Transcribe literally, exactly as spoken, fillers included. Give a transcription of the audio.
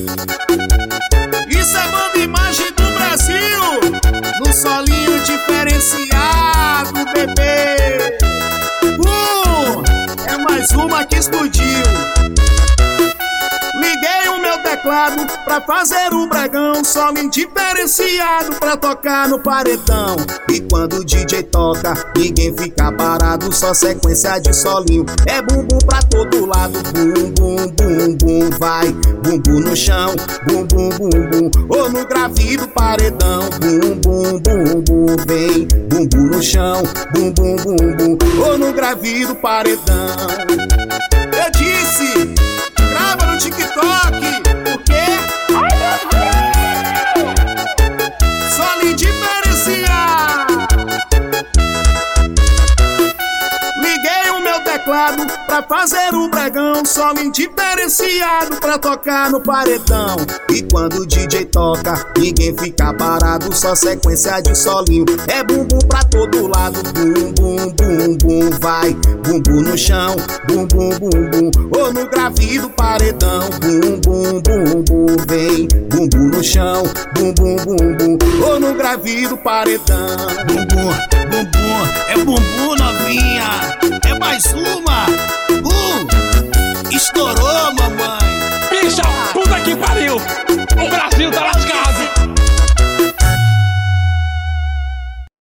Isso é banda Imagem do Brasil, no solinho diferenciado, bebê. Uh, é mais uma que explodiu. Liguei o meu teclado pra fazer o bregão, solinho diferenciado pra tocar no paredão. E quando o D J toca, ninguém fica parado, só sequência de solinho. É bumbum pra todo lado, bum bum bum bum, vai bumbum no chão, bum bum bum bum, ou no grave do paredão, bum bum bum bum, vem bumbum no chão, bum bum bum bum, ou no grave do paredão. Eu disse, grava no TikTok, porque solinho diferenciado. Liguei o meu teclado pra fazer o bregão, solinho diferenciado pra tocar no paredão. E quando o D J toca, ninguém fica parado, só sequência de solinho. É bumbum pra todo lado, bum bum bum bum, vai bumbum no chão, bum bum bum bum, ou no grave do paredão, bum bum bum bum, vem bumbum no chão, bum bum bum bum, ou no grave do paredão. Bumbum, bumbum, é bumbum novinha, é mais uma. Uh, estourou, mamãe. Bicha, puta que pariu! O Brasil tá lascado!